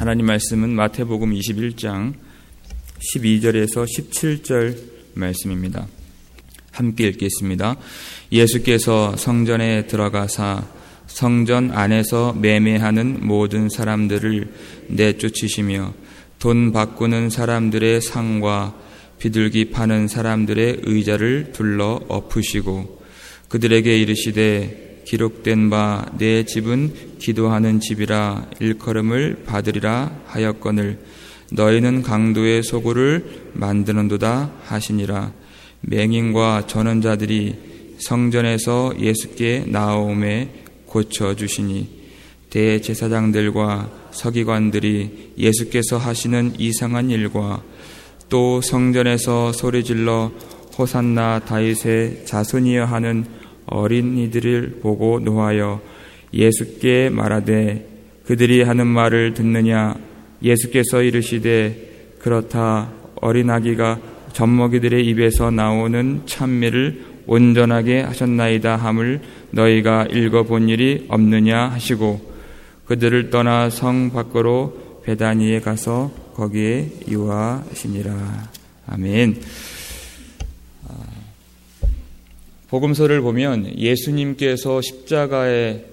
하나님 말씀은 마태복음 21장 12절에서 17절 말씀입니다. 함께 읽겠습니다. 예수께서 성전에 들어가사 성전 안에서 매매하는 모든 사람들을 내쫓으시며 돈 바꾸는 사람들의 상과 비둘기 파는 사람들의 의자를 둘러 엎으시고 그들에게 이르시되 기록된 바 내 집은 기도하는 집이라 일컬음을 받으리라 하였거늘 너희는 강도의 소굴을 만드는도다 하시니라. 맹인과 전원자들이 성전에서 예수께 나오매 고쳐주시니 대제사장들과 서기관들이 예수께서 하시는 이상한 일과 또 성전에서 소리질러 호산나 다윗의 자손이여 하는 어린이들을 보고 노하여 예수께 말하되 그들이 하는 말을 듣느냐. 예수께서 이르시되 그렇다. 어린아기가 젖먹이들의 입에서 나오는 찬미를 온전하게 하셨나이다 함을 너희가 읽어본 일이 없느냐 하시고 그들을 떠나 성 밖으로 베다니에 가서 거기에 유하시니라. 아멘. 복음서를 보면 예수님께서 십자가에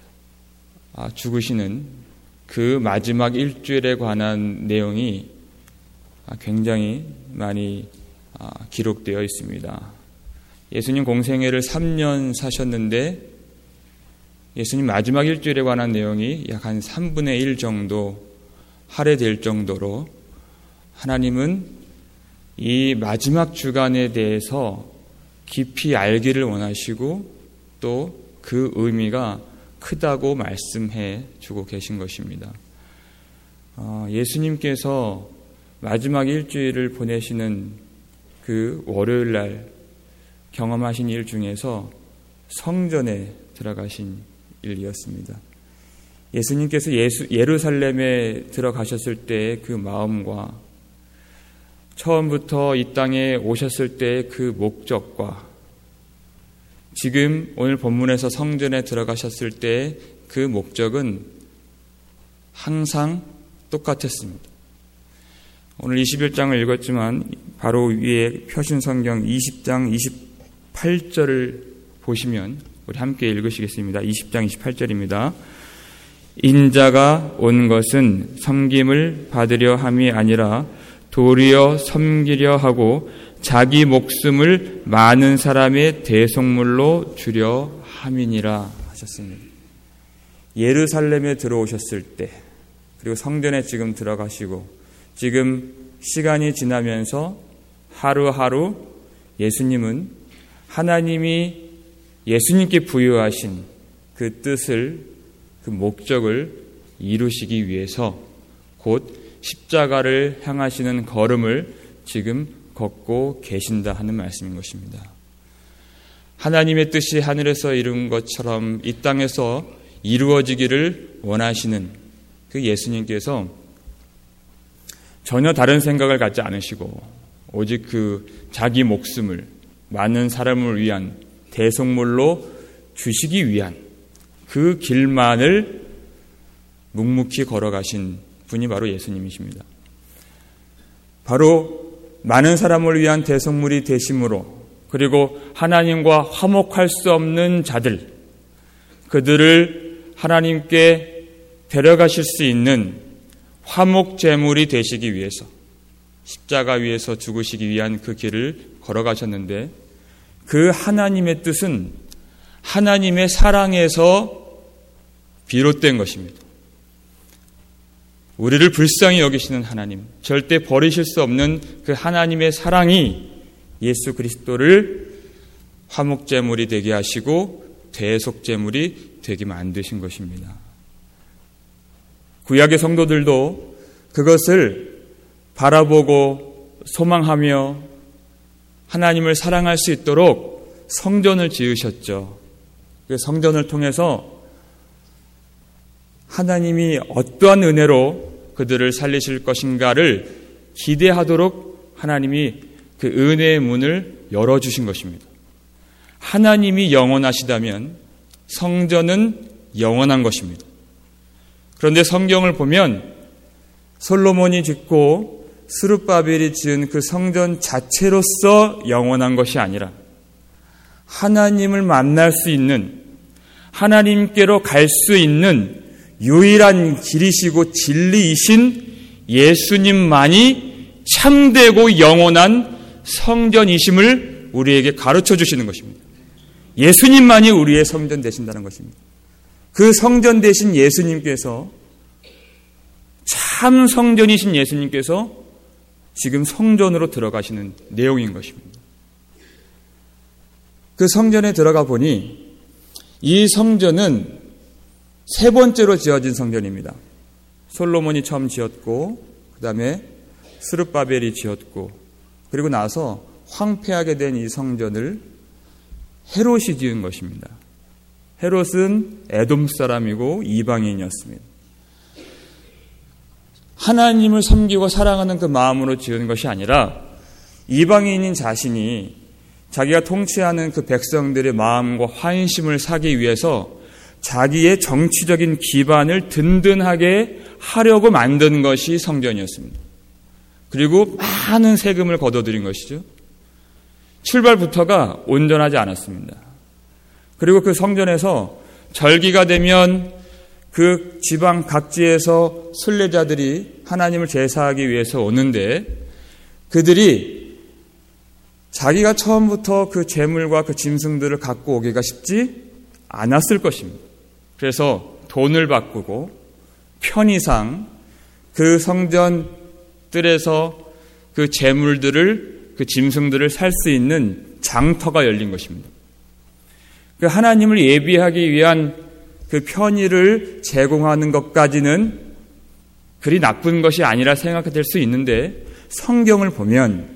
죽으시는 그 마지막 일주일에 관한 내용이 굉장히 많이 기록되어 있습니다. 예수님 공생애를 3년 사셨는데 예수님 마지막 일주일에 관한 내용이 약 한 3분의 1 정도 할애될 정도로 하나님은 이 마지막 주간에 대해서 깊이 알기를 원하시고 또 그 의미가 크다고 말씀해 주고 계신 것입니다. 예수님께서 마지막 일주일을 보내시는 그 월요일 날 경험하신 일 중에서 성전에 들어가신 일이었습니다. 예수님께서 예루살렘에 들어가셨을 때의 그 마음과 처음부터 이 땅에 오셨을 때의 그 목적과 지금 오늘 본문에서 성전에 들어가셨을 때의 그 목적은 항상 똑같았습니다. 오늘 21장을 읽었지만 바로 위에 펴신 성경 20장 28절을 보시면 우리 함께 읽으시겠습니다. 20장 28절입니다. 인자가 온 것은 섬김을 받으려 함이 아니라 도리어 섬기려 하고 자기 목숨을 많은 사람의 대속물로 주려 함이니라 하셨습니다. 예루살렘에 들어오셨을 때 그리고 성전에 지금 들어가시고 지금 시간이 지나면서 하루하루 예수님은 하나님이 예수님께 부여하신 그 뜻을 그 목적을 이루시기 위해서 곧 십자가를 향하시는 걸음을 지금 걷고 계신다 하는 말씀인 것입니다. 하나님의 뜻이 하늘에서 이룬 것처럼 이 땅에서 이루어지기를 원하시는 그 예수님께서 전혀 다른 생각을 갖지 않으시고 오직 그 자기 목숨을 많은 사람을 위한 대속물로 주시기 위한 그 길만을 묵묵히 걸어가신 분이 바로 예수님이십니다. 바로 많은 사람을 위한 대속물이 되심으로 그리고 하나님과 화목할 수 없는 자들 그들을 하나님께 데려가실 수 있는 화목제물이 되시기 위해서 십자가 위에서 죽으시기 위한 그 길을 걸어가셨는데 그 하나님의 뜻은 하나님의 사랑에서 비롯된 것입니다. 우리를 불쌍히 여기시는 하나님, 절대 버리실 수 없는 그 하나님의 사랑이 예수 그리스도를 화목제물이 되게 하시고 대속제물이 되게 만드신 것입니다. 구약의 성도들도 그것을 바라보고 소망하며 하나님을 사랑할 수 있도록 성전을 지으셨죠. 그 성전을 통해서 하나님이 어떠한 은혜로 그들을 살리실 것인가를 기대하도록 하나님이 그 은혜의 문을 열어주신 것입니다. 하나님이 영원하시다면 성전은 영원한 것입니다. 그런데 성경을 보면 솔로몬이 짓고 스룹바벨이 지은 그 성전 자체로서 영원한 것이 아니라 하나님을 만날 수 있는, 하나님께로 갈 수 있는 유일한 길이시고 진리이신 예수님만이 참되고 영원한 성전이심을 우리에게 가르쳐 주시는 것입니다. 예수님만이 우리의 성전 되신다는 것입니다. 그 성전 되신 예수님께서, 참 성전이신 예수님께서 지금 성전으로 들어가시는 내용인 것입니다. 그 성전에 들어가 보니 이 성전은 세 번째로 지어진 성전입니다. 솔로몬이 처음 지었고, 그 다음에 스룹바벨이 지었고, 그리고 나서 황폐하게 된 이 성전을 헤롯이 지은 것입니다. 헤롯은 에돔 사람이고 이방인이었습니다. 하나님을 섬기고 사랑하는 그 마음으로 지은 것이 아니라 이방인인 자신이 자기가 통치하는 그 백성들의 마음과 환심을 사기 위해서 자기의 정치적인 기반을 든든하게 하려고 만든 것이 성전이었습니다. 그리고 많은 세금을 걷어들인 것이죠. 출발부터가 온전하지 않았습니다. 그리고 그 성전에서 절기가 되면 그 지방 각지에서 순례자들이 하나님을 제사하기 위해서 오는데 그들이 자기가 처음부터 그 제물과 그 짐승들을 갖고 오기가 쉽지 않았을 것입니다. 그래서 돈을 바꾸고 편의상 그 성전 뜰에서 그 제물들을, 그 짐승들을 살 수 있는 장터가 열린 것입니다. 그 하나님을 예비하기 위한 그 편의를 제공하는 것까지는 그리 나쁜 것이 아니라 생각될 수 있는데 성경을 보면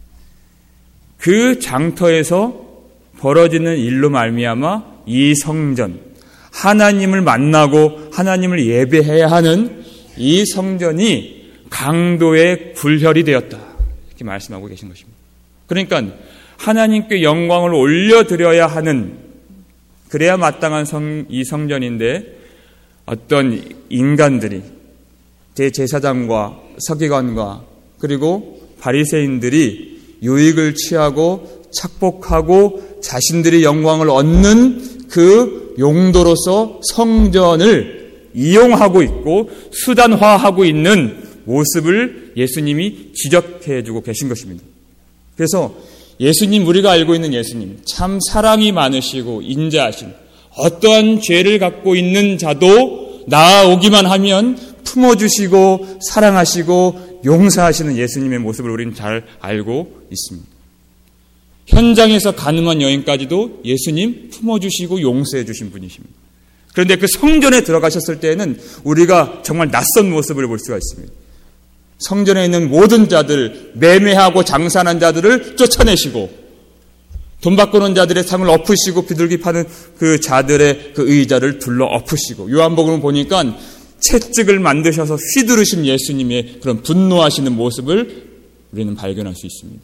그 장터에서 벌어지는 일로 말미암아 이 성전, 하나님을 만나고 하나님을 예배해야 하는 이 성전이 강도의 굴혈이 되었다, 이렇게 말씀하고 계신 것입니다. 그러니까 하나님께 영광을 올려드려야 하는, 그래야 마땅한 이 성전인데 어떤 인간들이, 대제사장과 서기관과 그리고 바리새인들이 유익을 취하고 착복하고 자신들이 영광을 얻는 그 용도로서 성전을 이용하고 있고 수단화하고 있는 모습을 예수님이 지적해주고 계신 것입니다. 그래서 예수님, 우리가 알고 있는 예수님, 참 사랑이 많으시고 인자하신, 어떠한 죄를 갖고 있는 자도 나아오기만 하면 품어주시고 사랑하시고 용서하시는 예수님의 모습을 우리는 잘 알고 있습니다. 현장에서 가늠한 여인까지도 예수님 품어주시고 용서해 주신 분이십니다. 그런데 그 성전에 들어가셨을 때에는 우리가 정말 낯선 모습을 볼 수가 있습니다. 성전에 있는 모든 자들, 매매하고 장사하는 자들을 쫓아내시고 돈 바꾸는 자들의 상을 엎으시고 비둘기 파는 그 자들의 그 의자를 둘러 엎으시고, 요한복음을 보니까 채찍을 만드셔서 휘두르신 예수님의 그런 분노하시는 모습을 우리는 발견할 수 있습니다.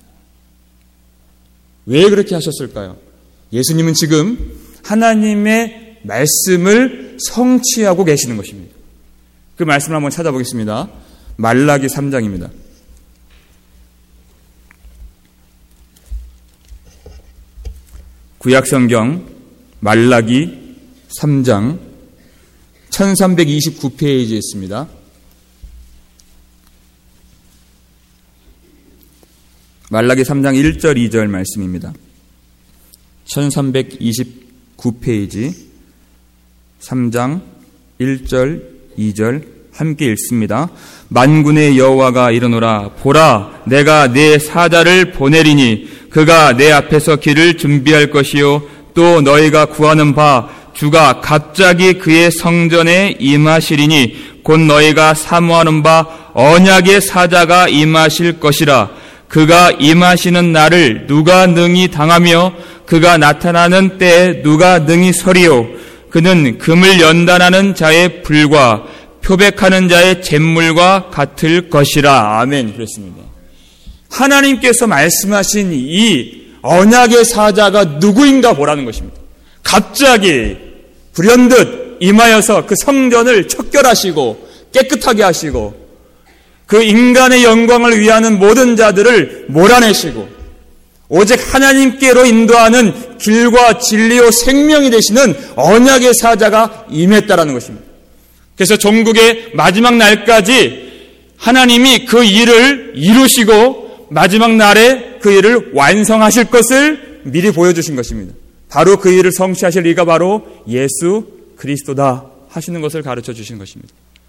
왜 그렇게 하셨을까요? 예수님은 지금 하나님의 말씀을 성취하고 계시는 것입니다. 그 말씀을 한번 찾아보겠습니다. 말라기 3장입니다. 구약성경 말라기 3장 1329페이지에 있습니다. 말라기 3장 1절 2절 말씀입니다. 1329페이지 3장 1절 2절 함께 읽습니다. 만군의 여호와가 이르노라, 보라, 내가 내 사자를 보내리니 그가 내 앞에서 길을 준비할 것이요 또 너희가 구하는 바 주가 갑자기 그의 성전에 임하시리니 곧 너희가 사모하는 바 언약의 사자가 임하실 것이라. 그가 임하시는 날을 누가 능히 당하며 그가 나타나는 때에 누가 능히 서리요. 그는 금을 연단하는 자의 불과 표백하는 자의 잿물과 같을 것이라. 아멘. 그렇습니다. 하나님께서 말씀하신 이 언약의 사자가 누구인가 보라는 것입니다. 갑자기 불현듯 임하여서 그 성전을 척결하시고 깨끗하게 하시고 그 인간의 영광을 위하는 모든 자들을 몰아내시고 오직 하나님께로 인도하는 길과 진리요 생명이 되시는 언약의 사자가 임했다라는 것입니다. 그래서 종국의 마지막 날까지 하나님이 그 일을 이루시고 마지막 날에 그 일을 완성하실 것을 미리 보여주신 것입니다. 바로 그 일을 성취하실 이가 바로 예수 그리스도다 하시는 것을 가르쳐 주신 것입니다.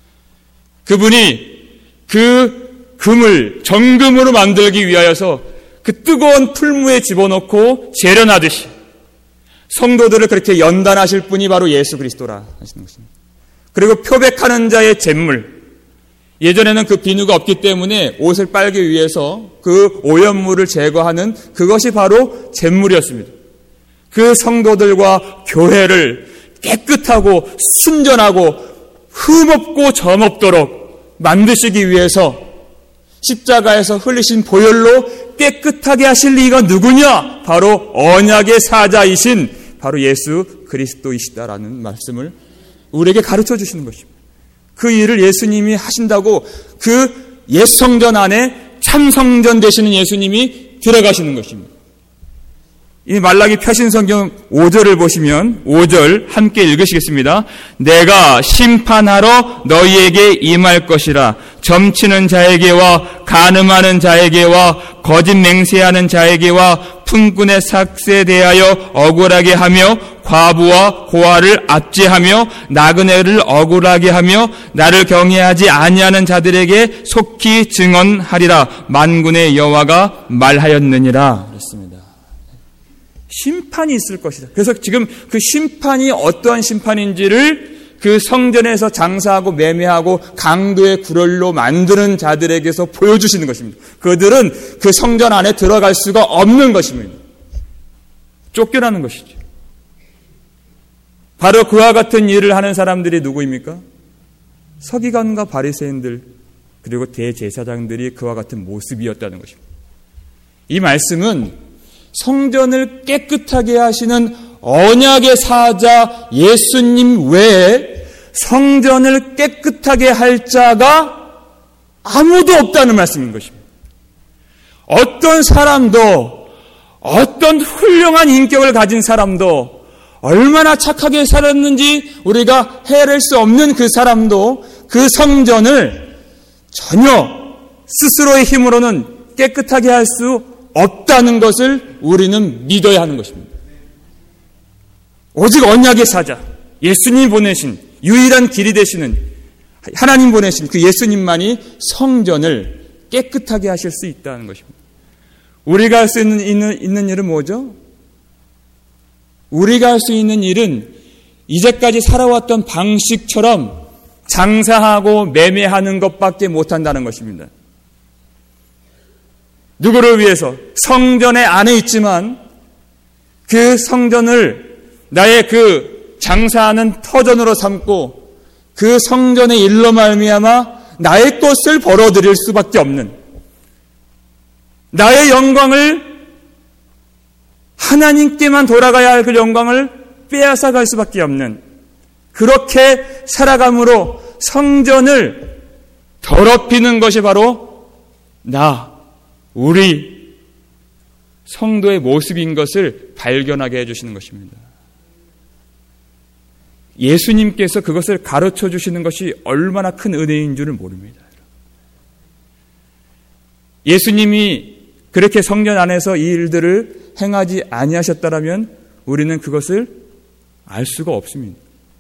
그분이 그 금을 정금으로 만들기 위하여서 그 뜨거운 풀무에 집어넣고 재련하듯이 성도들을 그렇게 연단하실 분이 바로 예수 그리스도라 하시는 것입니다. 그리고 표백하는 자의 잿물, 예전에는 그 비누가 없기 때문에 옷을 빨기 위해서 그 오염물을 제거하는 그것이 바로 잿물이었습니다. 그 성도들과 교회를 깨끗하고 순전하고 흠없고 점없도록 만드시기 위해서 십자가에서 흘리신 보혈로 깨끗하게 하실 이가 누구냐? 바로 언약의 사자이신 바로 예수 그리스도이시다라는 말씀을 우리에게 가르쳐 주시는 것입니다. 그 일을 예수님이 하신다고 그 옛 성전 안에 참 성전 되시는 예수님이 들어가시는 것입니다. 이 말라기 표신성경 5절을 보시면 5절 함께 읽으시겠습니다. 내가 심판하러 너희에게 임할 것이라. 점치는 자에게와 간음하는 자에게와 거짓 맹세하는 자에게와 품꾼의 삭세에 대하여 억울하게 하며 과부와 고아를 압제하며 나그네를 억울하게 하며 나를 경외하지 아니하는 자들에게 속히 증언하리라. 만군의 여호와가 말하였느니라. 그렇습니다. 심판이 있을 것이다. 그래서 지금 그 심판이 어떠한 심판인지를 그 성전에서 장사하고 매매하고 강도의 구걸로 만드는 자들에게서 보여주시는 것입니다. 그들은 그 성전 안에 들어갈 수가 없는 것입니다. 쫓겨나는 것이죠. 바로 그와 같은 일을 하는 사람들이 누구입니까? 서기관과 바리새인들 그리고 대제사장들이 그와 같은 모습이었다는 것입니다. 이 말씀은 성전을 깨끗하게 하시는 언약의 사자 예수님 외에 성전을 깨끗하게 할 자가 아무도 없다는 말씀인 것입니다. 어떤 사람도 어떤 훌륭한 인격을 가진 사람도 얼마나 착하게 살았는지 우리가 헤아릴 수 없는 그 사람도 그 성전을 전혀 스스로의 힘으로는 깨끗하게 할 수 없다는 것을 우리는 믿어야 하는 것입니다. 오직 언약의 사자, 예수님 보내신 유일한 길이 되시는 하나님 보내신 그 예수님만이 성전을 깨끗하게 하실 수 있다는 것입니다. 우리가 할 수 있는 일은 뭐죠? 우리가 할 수 있는 일은 이제까지 살아왔던 방식처럼 장사하고 매매하는 것밖에 못한다는 것입니다. 누구를 위해서? 성전의 안에 있지만 그 성전을 나의 그 장사하는 터전으로 삼고 그 성전의 일로 말미암아 나의 것을 벌어들일 수밖에 없는, 나의 영광을 하나님께만 돌아가야 할 그 영광을 빼앗아갈 수밖에 없는, 그렇게 살아감으로 성전을 더럽히는 것이 바로 우리 성도의 모습인 것을 발견하게 해주시는 것입니다. 예수님께서 그것을 가르쳐 주시는 것이 얼마나 큰 은혜인 줄을 모릅니다. 예수님이 그렇게 성전 안에서 이 일들을 행하지 아니하셨다라면 우리는 그것을 알 수가 없습니다.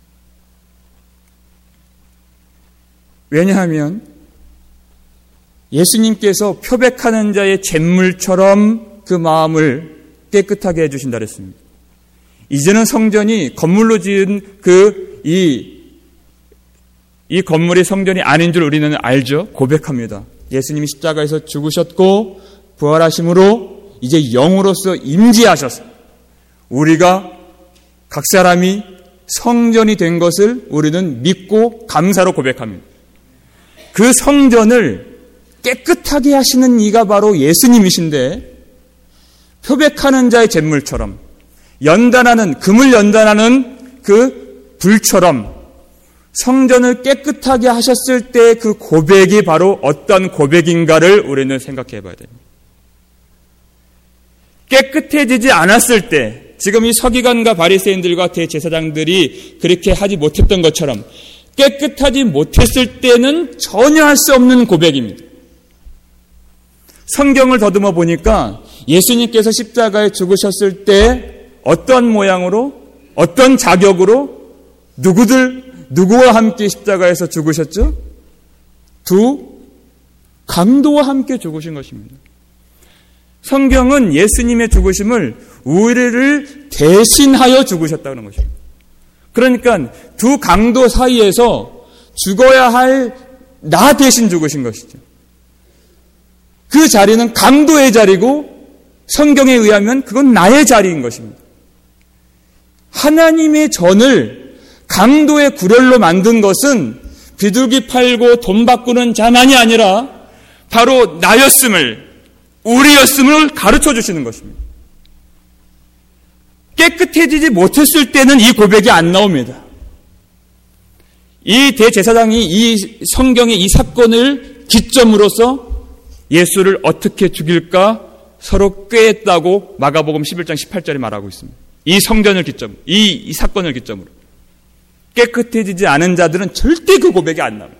왜냐하면 예수님께서 표백하는 자의 잿물처럼 그 마음을 깨끗하게 해주신다 그랬습니다. 이제는 성전이 건물로 지은 이 건물이 성전이 아닌 줄 우리는 알죠. 고백합니다. 예수님이 십자가에서 죽으셨고 부활하심으로 이제 영으로서 임재하셔서 우리가 각 사람이 성전이 된 것을 우리는 믿고 감사로 고백합니다. 그 성전을 깨끗하게 하시는 이가 바로 예수님이신데, 표백하는 자의 잿물처럼 금을 연단하는 그 불처럼 성전을 깨끗하게 하셨을 때 그 고백이 바로 어떤 고백인가를 우리는 생각해 봐야 됩니다. 깨끗해지지 않았을 때, 지금 이 서기관과 바리새인들과 대제사장들이 그렇게 하지 못했던 것처럼 깨끗하지 못했을 때는 전혀 할 수 없는 고백입니다. 성경을 더듬어 보니까 예수님께서 십자가에 죽으셨을 때 어떤 모양으로, 어떤 자격으로, 누구와 함께 십자가에서 죽으셨죠? 두 강도와 함께 죽으신 것입니다. 성경은 예수님의 죽으심을 우리를 대신하여 죽으셨다는 것입니다. 그러니까 두 강도 사이에서 죽어야 할 나 대신 죽으신 것이죠. 그 자리는 강도의 자리고 성경에 의하면 그건 나의 자리인 것입니다. 하나님의 전을 강도의 구렬로 만든 것은 비둘기 팔고 돈 바꾸는 자만이 아니라 바로 나였음을, 우리였음을 가르쳐 주시는 것입니다. 깨끗해지지 못했을 때는 이 고백이 안 나옵니다. 이 대제사장이 이 성경의 이 사건을 기점으로서 예수를 어떻게 죽일까 서로 꾀했다고 마가복음 11장 18절에 말하고 있습니다. 이 성전을 기점으로, 이 사건을 기점으로. 깨끗해지지 않은 자들은 절대 그 고백이 안 나옵니다.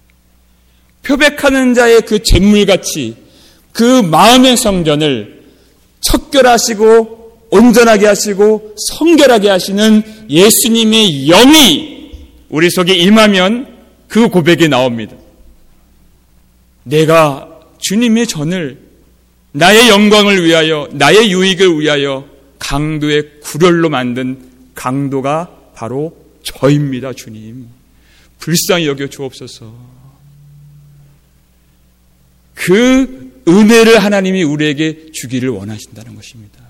표백하는 자의 그 잿물같이 그 마음의 성전을 척결하시고 온전하게 하시고 성결하게 하시는 예수님의 영이 우리 속에 임하면 그 고백이 나옵니다. 내가 주님의 전을 나의 영광을 위하여, 나의 유익을 위하여 강도의 구렬로 만든 강도가 바로 저입니다. 주님, 불쌍히 여겨 주옵소서. 그 은혜를 하나님이 우리에게 주기를 원하신다는 것입니다.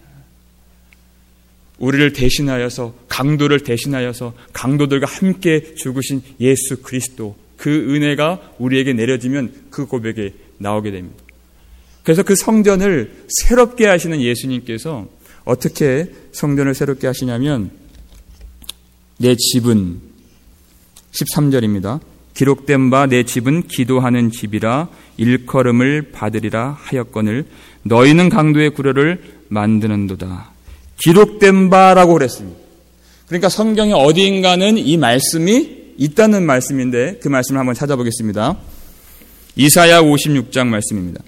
우리를 대신하여서, 강도를 대신하여서 강도들과 함께 죽으신 예수 그리스도, 그 은혜가 우리에게 내려지면 그 고백에 나오게 됩니다. 그래서 그 성전을 새롭게 하시는 예수님께서 어떻게 성전을 새롭게 하시냐면, 내 집은 13절입니다. 기록된 바 내 집은 기도하는 집이라 일컬음을 받으리라 하였거늘 너희는 강도의 구려를 만드는도다. 기록된 바라고 그랬습니다. 그러니까 성경의 어디인가는 이 말씀이 있다는 말씀인데 그 말씀을 한번 찾아보겠습니다. 이사야 56장 말씀입니다.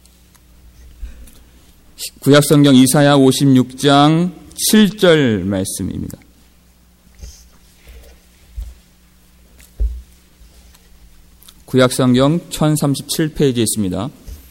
구약성경 이사야 56장 7절 말씀입니다. 구약성경 1037페이지에 있습니다.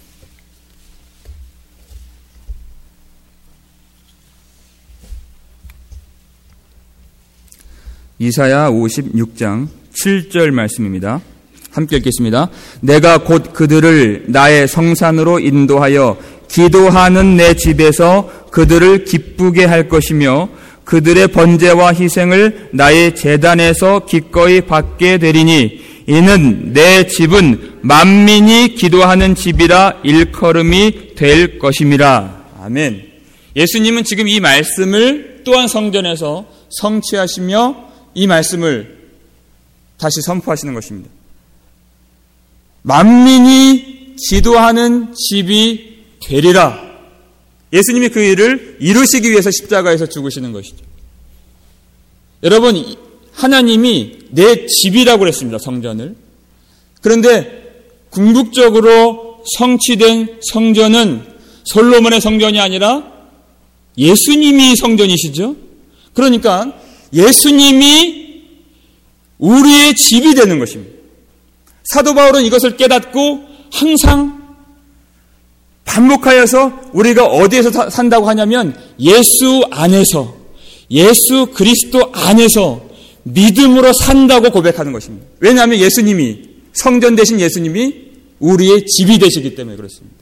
이사야 56장 7절 말씀입니다. 함께 읽겠습니다. 내가 곧 그들을 나의 성산으로 인도하여 기도하는 내 집에서 그들을 기쁘게 할 것이며 그들의 번제와 희생을 나의 제단에서 기꺼이 받게 되리니 이는 내 집은 만민이 기도하는 집이라 일컬음이 될 것임이라. 아멘. 예수님은 지금 이 말씀을 또한 성전에서 성취하시며 이 말씀을 다시 선포하시는 것입니다. 만민이 기도하는 집이 되리라. 예수님이 그 일을 이루시기 위해서 십자가에서 죽으시는 것이죠. 여러분, 하나님이 내 집이라고 그랬습니다. 성전을. 그런데 궁극적으로 성취된 성전은 솔로몬의 성전이 아니라 예수님이 성전이시죠. 그러니까 예수님이 우리의 집이 되는 것입니다. 사도 바울은 이것을 깨닫고 항상 반복하여서 우리가 어디에서 산다고 하냐면 예수 안에서, 예수 그리스도 안에서 믿음으로 산다고 고백하는 것입니다. 왜냐하면 예수님이, 성전 되신 예수님이 우리의 집이 되시기 때문에 그렇습니다.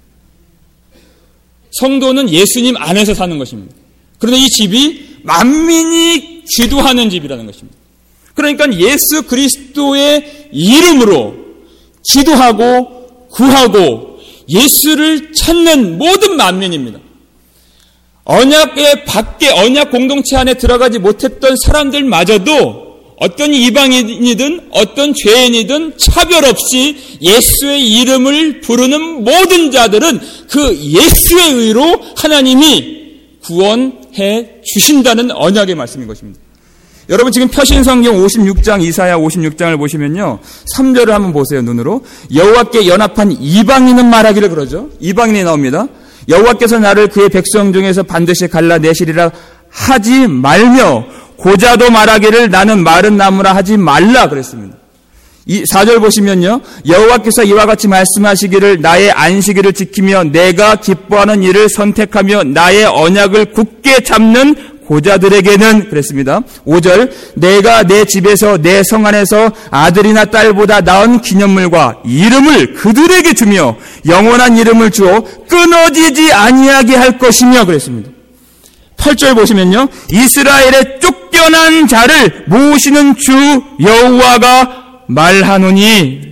성도는 예수님 안에서 사는 것입니다. 그런데 이 집이 만민이 기도하는 집이라는 것입니다. 그러니까 예수 그리스도의 이름으로 기도하고 구하고 예수를 찾는 모든 만민입니다. 언약의 밖에, 언약 공동체 안에 들어가지 못했던 사람들마저도 어떤 이방인이든 어떤 죄인이든 차별 없이 예수의 이름을 부르는 모든 자들은 그 예수의 의로 하나님이 구원해 주신다는 언약의 말씀인 것입니다. 여러분 지금 표신성경 56장 이사야 56장을 보시면요 3절을 한번 보세요. 눈으로 여호와께 연합한 이방인은 말하기를 그러죠. 이방인이 나옵니다. 여호와께서 나를 그의 백성 중에서 반드시 갈라내시리라 하지 말며 고자도 말하기를 나는 마른 나무라 하지 말라 그랬습니다. 이 4절 보시면요. 여호와께서 이와 같이 말씀하시기를 나의 안식일을 지키며 내가 기뻐하는 일을 선택하며 나의 언약을 굳게 잡는 고자들에게는 그랬습니다. 5절 내가 내 집에서 내 성 안에서 아들이나 딸보다 나은 기념물과 이름을 그들에게 주며 영원한 이름을 주어 끊어지지 아니하게 할 것이며 그랬습니다. 8절 보시면요. 이스라엘의 쫓겨난 자를 모으시는 주 여호와가 말하노니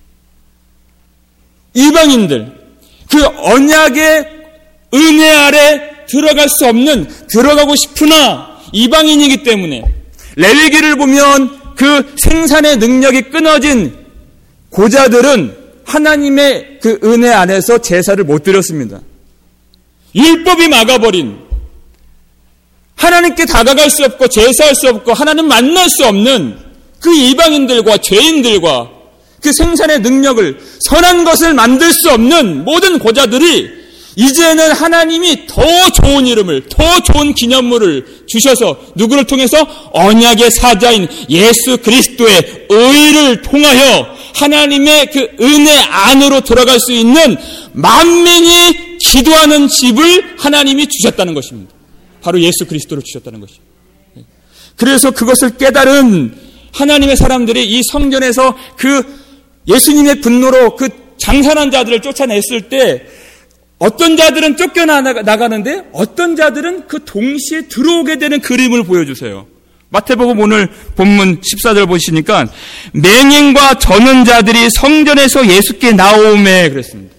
이방인들 그 언약의 은혜 아래 들어갈 수 없는 들어가고 싶으나 이방인이기 때문에 레위기를 보면 그 생산의 능력이 끊어진 고자들은 하나님의 그 은혜 안에서 제사를 못 드렸습니다. 율법이 막아버린 하나님께 다가갈 수 없고 제사할 수 없고 하나님 만날 수 없는 그 이방인들과 죄인들과 그 생산의 능력을 선한 것을 만들 수 없는 모든 고자들이 이제는 하나님이 더 좋은 이름을 더 좋은 기념물을 주셔서 누구를 통해서 언약의 사자인 예수 그리스도의 의를 통하여 하나님의 그 은혜 안으로 들어갈 수 있는 만민이 기도하는 집을 하나님이 주셨다는 것입니다. 바로 예수 그리스도를 주셨다는 것입니다. 그래서 그것을 깨달은 하나님의 사람들이 이 성전에서 그 예수님의 분노로 그 장사한 자들을 쫓아냈을 때 어떤 자들은 쫓겨나가는데 어떤 자들은 그 동시에 들어오게 되는 그림을 보여주세요. 마태복음 오늘 본문 14절 보시니까 맹인과 저는 자들이 성전에서 예수께 나오매 그랬습니다.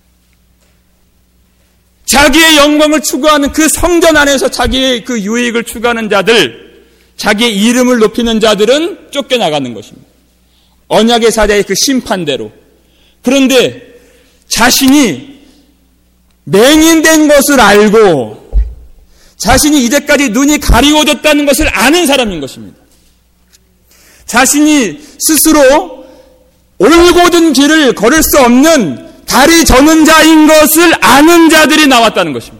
자기의 영광을 추구하는 그 성전 안에서 자기의 그 유익을 추구하는 자들, 자기의 이름을 높이는 자들은 쫓겨나가는 것입니다. 언약의 사자의 그 심판대로. 그런데 자신이 맹인된 것을 알고 자신이 이제까지 눈이 가리워졌다는 것을 아는 사람인 것입니다. 자신이 스스로 올곧은 길을 걸을 수 없는 다리 저는 자인 것을 아는 자들이 나왔다는 것입니다.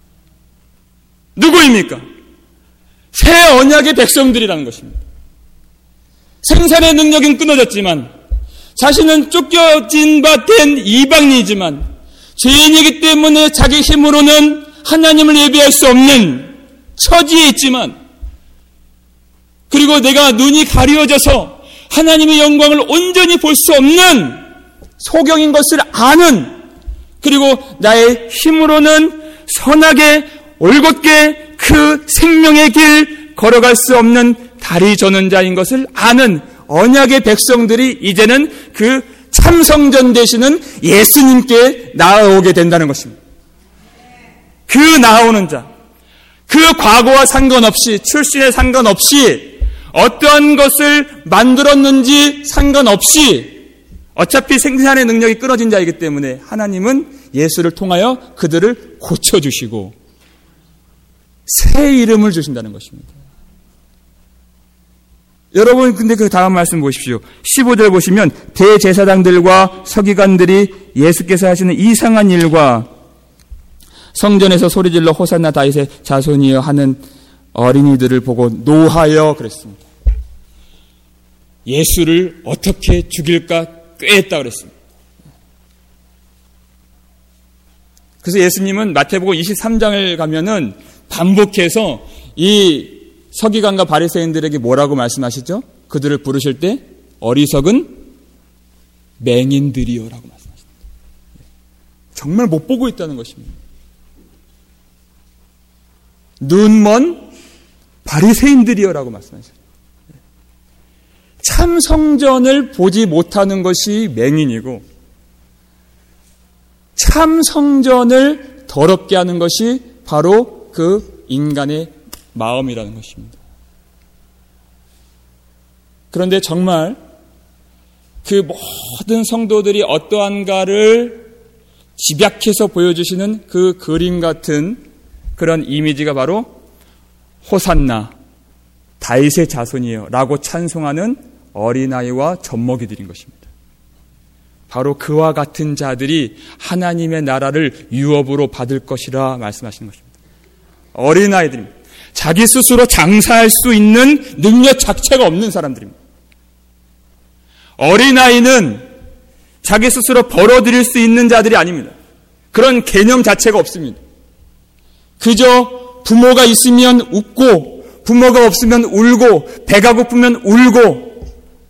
누구입니까? 새 언약의 백성들이라는 것입니다. 생산의 능력은 끊어졌지만 자신은 쫓겨진 바 된 이방인이지만 죄인이기 때문에 자기 힘으로는 하나님을 예배할 수 없는 처지에 있지만 그리고 내가 눈이 가려져서 하나님의 영광을 온전히 볼 수 없는 소경인 것을 아는 그리고 나의 힘으로는 선하게 올곧게 그 생명의 길 걸어갈 수 없는 다리 저는 자인 것을 아는 언약의 백성들이 이제는 그 참성전 되시는 예수님께 나아오게 된다는 것입니다. 그 나오는 자, 그 과거와 상관없이 출신에 상관없이 어떠한 것을 만들었는지 상관없이 어차피 생산의 능력이 끊어진 자이기 때문에 하나님은 예수를 통하여 그들을 고쳐주시고 새 이름을 주신다는 것입니다. 여러분 근데 그 다음 말씀 보십시오. 15절 보시면 대제사장들과 서기관들이 예수께서 하시는 이상한 일과 성전에서 소리질러 호산나 다윗의 자손이여 하는 어린이들을 보고 노하여 그랬습니다. 예수를 어떻게 죽일까 꾀했다 그랬습니다. 그래서 예수님은 마태복음 23장을 가면은 반복해서 이 서기관과 바리새인들에게 뭐라고 말씀하시죠? 그들을 부르실 때 어리석은 맹인들이여라고 말씀하십니다. 정말 못 보고 있다는 것입니다. 눈먼 바리새인들이여라고 말씀하셨습니다. 참 성전을 보지 못하는 것이 맹인이고 참 성전을 더럽게 하는 것이 바로 그 인간의 마음이라는 것입니다. 그런데 정말 그 모든 성도들이 어떠한가를 집약해서 보여주시는 그 그림 같은 그런 이미지가 바로 호산나, 다윗의 자손이에요 라고 찬송하는 어린아이와 젖먹이들인 것입니다. 바로 그와 같은 자들이 하나님의 나라를 유업으로 받을 것이라 말씀하시는 것입니다. 어린아이들입니다. 자기 스스로 장사할 수 있는 능력 자체가 없는 사람들입니다. 어린아이는 자기 스스로 벌어들일 수 있는 자들이 아닙니다. 그런 개념 자체가 없습니다. 그저 부모가 있으면 웃고 부모가 없으면 울고 배가 고프면 울고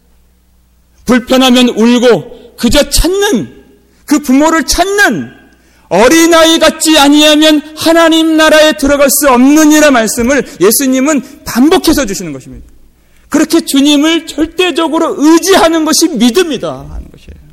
불편하면 울고 그저 찾는 그 부모를 찾는 어린아이 같지 아니하면 하나님 나라에 들어갈 수 없느니라 말씀을 예수님은 반복해서 주시는 것입니다. 그렇게 주님을 절대적으로 의지하는 것이 믿음이다 하는 것이에요.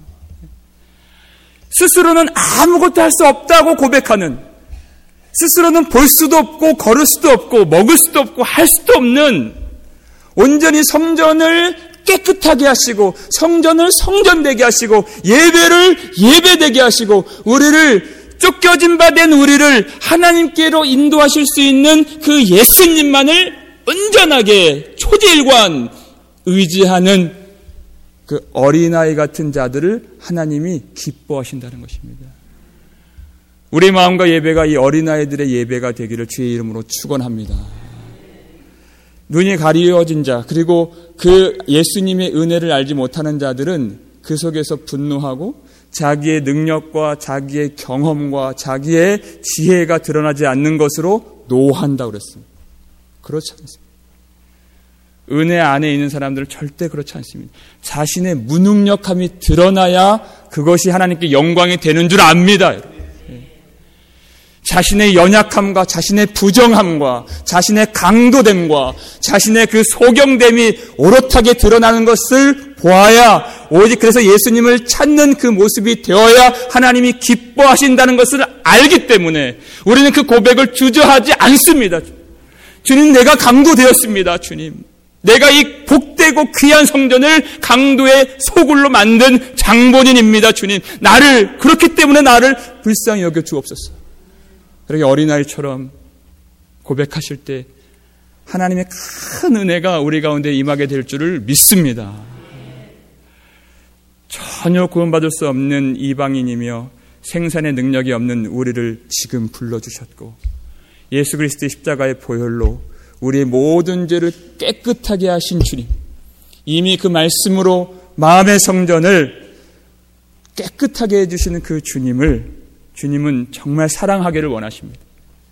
스스로는 아무것도 할 수 없다고 고백하는, 스스로는 볼 수도 없고 걸을 수도 없고 먹을 수도 없고 할 수도 없는, 온전히 성전을 깨끗하게 하시고 성전을 성전되게 하시고 예배를 예배되게 하시고 우리를 쫓겨진 바 된 우리를 하나님께로 인도하실 수 있는 그 예수님만을 온전하게 초지일관 의지하는 그 어린아이 같은 자들을 하나님이 기뻐하신다는 것입니다. 우리 마음과 예배가 이 어린아이들의 예배가 되기를 주의 이름으로 축원합니다. 눈이 가리워진 자, 그리고 그 예수님의 은혜를 알지 못하는 자들은 그 속에서 분노하고 자기의 능력과 자기의 경험과 자기의 지혜가 드러나지 않는 것으로 노한다고 그랬습니다. 그렇지 않습니다. 은혜 안에 있는 사람들은 절대 그렇지 않습니다. 자신의 무능력함이 드러나야 그것이 하나님께 영광이 되는 줄 압니다. 자신의 연약함과 자신의 부정함과 자신의 강도됨과 자신의 그 소경됨이 오롯하게 드러나는 것을 보아야, 오직 그래서 예수님을 찾는 그 모습이 되어야 하나님이 기뻐하신다는 것을 알기 때문에 우리는 그 고백을 주저하지 않습니다. 주님, 내가 강도되었습니다. 주님, 내가 이 복되고 귀한 성전을 강도의 소굴로 만든 장본인입니다. 주님, 그렇기 때문에 나를 불쌍히 여겨 주옵소서. 그렇게 어린아이처럼 고백하실 때 하나님의 큰 은혜가 우리 가운데 임하게 될 줄을 믿습니다. 전혀 구원받을 수 없는 이방인이며 생산의 능력이 없는 우리를 지금 불러주셨고, 예수 그리스도의 십자가의 보혈로 우리의 모든 죄를 깨끗하게 하신 주님, 이미 그 말씀으로 마음의 성전을 깨끗하게 해주시는 그 주님은 정말 사랑하기를 원하십니다.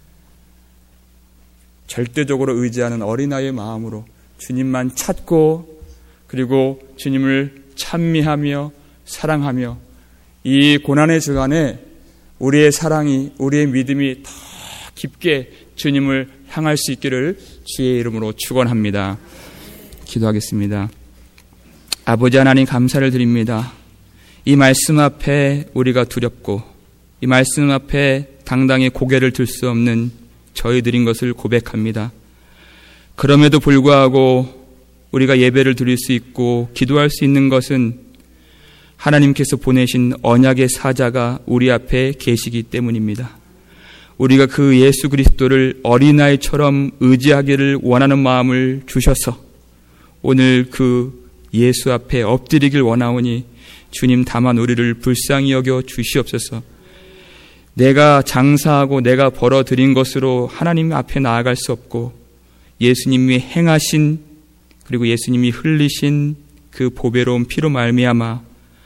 절대적으로 의지하는 어린아이의 마음으로 주님만 찾고, 그리고 주님을 찬미하며 사랑하며, 이 고난의 주간에 우리의 사랑이, 우리의 믿음이 더 깊게 주님을 향할 수 있기를 주의 이름으로 축원합니다. 기도하겠습니다. 아버지 하나님, 감사를 드립니다. 이 말씀 앞에 우리가 두렵고 이 말씀 앞에 당당히 고개를 들 수 없는 저희들인 것을 고백합니다. 그럼에도 불구하고 우리가 예배를 드릴 수 있고 기도할 수 있는 것은 하나님께서 보내신 언약의 사자가 우리 앞에 계시기 때문입니다. 우리가 그 예수 그리스도를 어린아이처럼 의지하기를 원하는 마음을 주셔서 오늘 그 예수 앞에 엎드리길 원하오니 주님, 다만 우리를 불쌍히 여겨 주시옵소서. 내가 장사하고 내가 벌어들인 것으로 하나님 앞에 나아갈 수 없고, 예수님이 행하신, 그리고 예수님이 흘리신 그 보배로운 피로 말미암아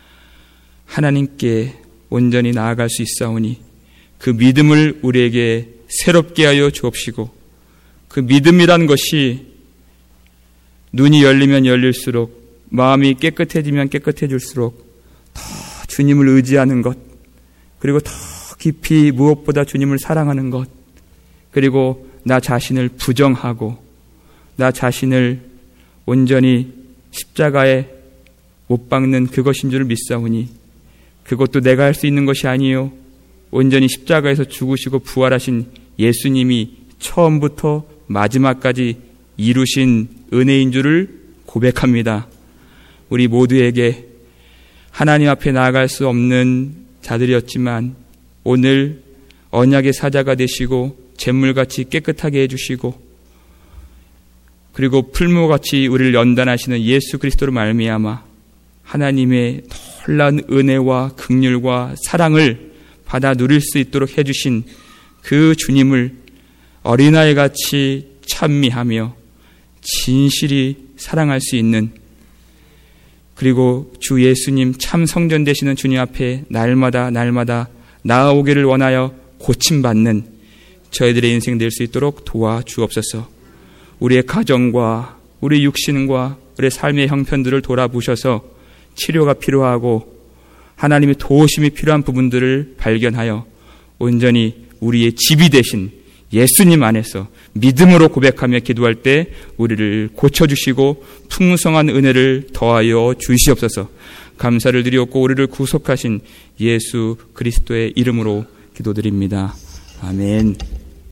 하나님께 온전히 나아갈 수 있사오니 그 믿음을 우리에게 새롭게 하여 주옵시고, 그 믿음이란 것이 눈이 열리면 열릴수록, 마음이 깨끗해지면 깨끗해질수록 더 주님을 의지하는 것, 그리고 더 깊이 무엇보다 주님을 사랑하는 것, 그리고 나 자신을 부정하고 나 자신을 온전히 십자가에 못 박는 그것인 줄 믿사오니, 그것도 내가 할 수 있는 것이 아니요 온전히 십자가에서 죽으시고 부활하신 예수님이 처음부터 마지막까지 이루신 은혜인 줄을 고백합니다. 우리 모두에게 하나님 앞에 나아갈 수 없는 자들이었지만 오늘 언약의 사자가 되시고 잿물같이 깨끗하게 해주시고 그리고 풀무같이 우리를 연단하시는 예수 그리스도로 말미암아 하나님의 놀라운 은혜와 긍휼과 사랑을 받아 누릴 수 있도록 해주신 그 주님을 어린아이같이 찬미하며 진실이 사랑할 수 있는, 그리고 주 예수님 참 성전 되시는 주님 앞에 날마다 나아오기를 원하여 고침받는 저희들의 인생 될 수 있도록 도와주옵소서. 우리의 가정과 우리 육신과 우리의 삶의 형편들을 돌아보셔서 치료가 필요하고 하나님의 도우심이 필요한 부분들을 발견하여 온전히 우리의 집이 되신 예수님 안에서 믿음으로 고백하며 기도할 때 우리를 고쳐주시고 풍성한 은혜를 더하여 주시옵소서. 감사를 드리옵고 우리를 구속하신 예수 그리스도의 이름으로 기도드립니다. 아멘.